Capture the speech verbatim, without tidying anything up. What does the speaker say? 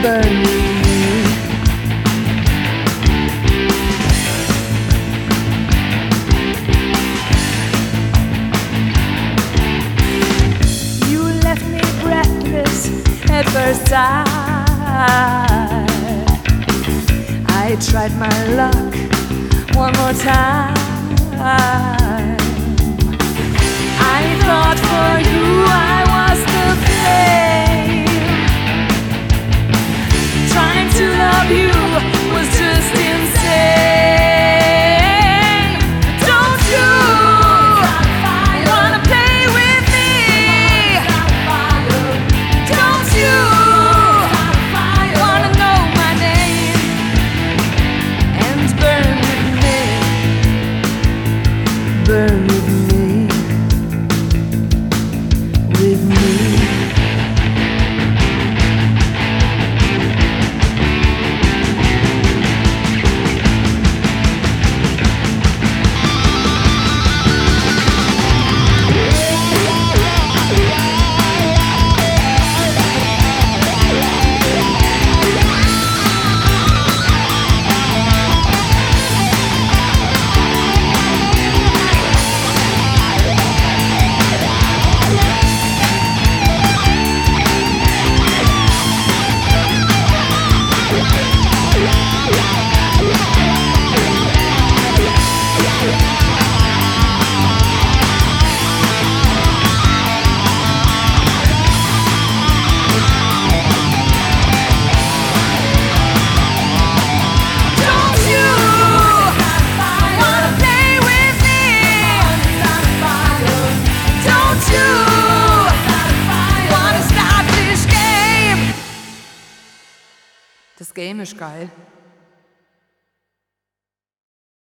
burn with me. You left me breathless at first sight. I tried my luck one more time. I thought for you I was the flame. Trying to love you was just insane. Don't you wanna play with me? Don't you wanna know my name and burn with me? Burn with me. With me. Das Game ist geil.